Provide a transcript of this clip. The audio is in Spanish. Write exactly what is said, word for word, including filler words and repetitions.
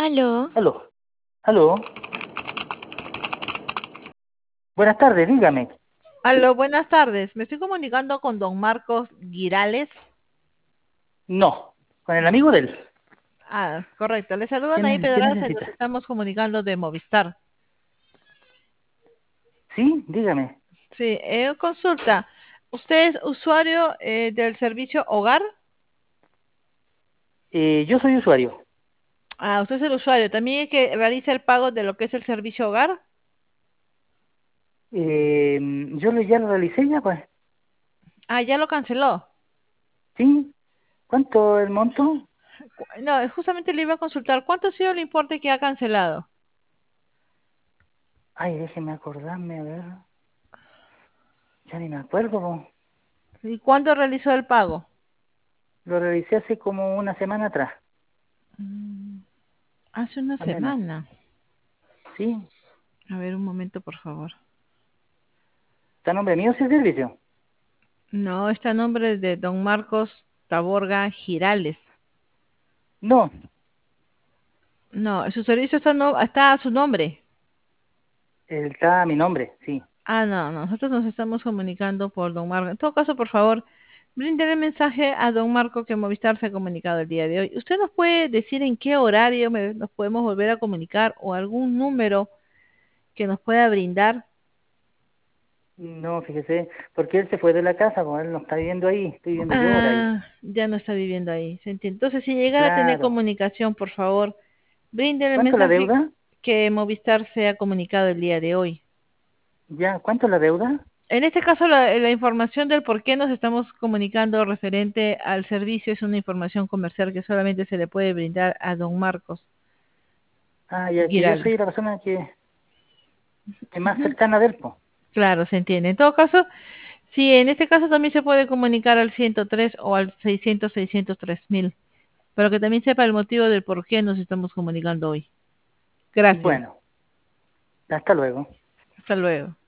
Aló, Aló, aló. Buenas tardes, dígame. Aló, buenas tardes. Me estoy comunicando con don Marcos Girales. No, con el No. amigo de él. Ah, correcto. Le saludan ¿Quién, ahí ne- qué Pedraza y nos necesita? estamos comunicando de Movistar. Sí, dígame. Sí, eh, consulta. ¿Usted es usuario eh, del servicio Hogar? Eh, yo soy usuario. Ah, usted es el usuario. ¿También es que realiza el pago de lo que es el servicio Hogar? Eh, yo lo, ya lo realicé ya, pues. Ah, ya lo canceló. ¿Sí? ¿Cuánto el monto? Cu- No, justamente le iba a consultar. ¿Cuánto ha sido el importe que ha cancelado? Ay, déjeme acordarme, a ver. Ya ni me acuerdo, po. ¿Y cuándo realizó el pago? Lo realicé hace como una semana atrás, Mm, Hace una al menos. semana. ¿Sí? A ver, un momento, por favor. ¿Está a nombre mío ese servicio? No, está a nombre de don Marcos Taborga Girales. No, No, su servicio está, no, está a su nombre. está a mi nombre, sí. Ah, no, no, nosotros nos estamos comunicando por don Marco. En todo caso, por favor, bríndele mensaje a don Marco que Movistar se ha comunicado el día de hoy. ¿Usted nos puede decir en qué horario me- nos podemos volver a comunicar o algún número que nos pueda brindar? No, fíjese, porque él se fue de la casa, pues él no está viviendo ahí, estoy viviendo yo ahora ahí. Ah, ya no está viviendo ahí, se entiende. Entonces, si llegara a tener Claro. comunicación, por favor, bríndele el ¿Cuánto la mensaje deuda? que Movistar se ha comunicado el día de hoy. Ya, ¿cuánto la deuda? En este caso, la, la información del por qué nos estamos comunicando referente al servicio es una información comercial que solamente se le puede brindar a don Marcos Ah, ya que yo Giraldes. soy la persona que, que más Ujú. cercana del po. Claro, se entiende. En todo caso, sí, en este caso también se puede comunicar al ciento tres o al seiscientos, seiscientos tres mil, pero que también sepa el motivo del por qué nos estamos comunicando hoy. Gracias. Bueno, hasta luego. Hasta luego.